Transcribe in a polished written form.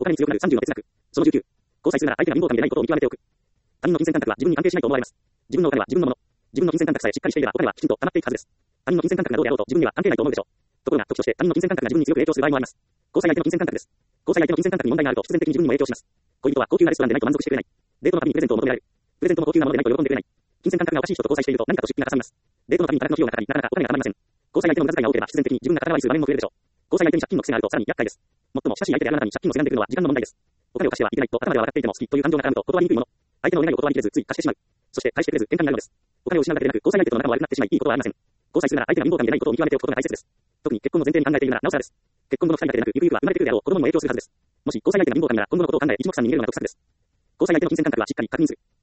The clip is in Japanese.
お金に強くなる30の哲学。その19。交際するなら相手が貧乏神でないことを見極めておく。他人の金銭感覚は自分に関係しないと思われます。自分のお金は自分のもの。自分の金銭感覚さえしっかりしていればお金はきちんと溜まっていくはずです。他人の金銭感覚がどうであろうと自分には関係ないと思うでしょう。ところが、時として他人の金銭感覚が自分に強く影響する場合もあります。交際相手の金銭感覚です。交際相手の金銭感覚に問題があると必然的に自分にも影響します。恋人は高級なレストランでないと満足してくれない。デートのたびにプレゼントを求められる。プレゼントも高級なものでないと喜んでくれない。金銭感覚がおかしい人と交際していると何かと出費がかさみます。デートのたびに多額の費用がかかり、なかなかお金が貯まりません。交際相手の無駄遣いが多ければ必然的に自分が宝割りする場面も増えるでしょう。交際相手に借金の癖があるとさらに厄介です。もっとも親しい相手であるあなたに借金をせがんでくるのは時間の問題です。お金を貸してはいけないと頭では分かっていても好きという感情が絡むと断りにくいもの。相手の願いを断りきれずつい貸してしまう。そして返してくれず喧嘩になるのです。お金を失うだけでなく交際相手との仲も悪くなってしまいいいことはありません。交際するなら相手が貧乏神でないことを見極めておくことが大切です。特に結婚の前提に考えているならなおさらです。結婚後の二人だけでなくゆくゆくは生まれてくるであろう子供にも影響するはずです。もし交際相手が貧乏神なら今後のことを考え一目散に逃げるのが得策です。交際相手の金銭感覚はしっかり確認する。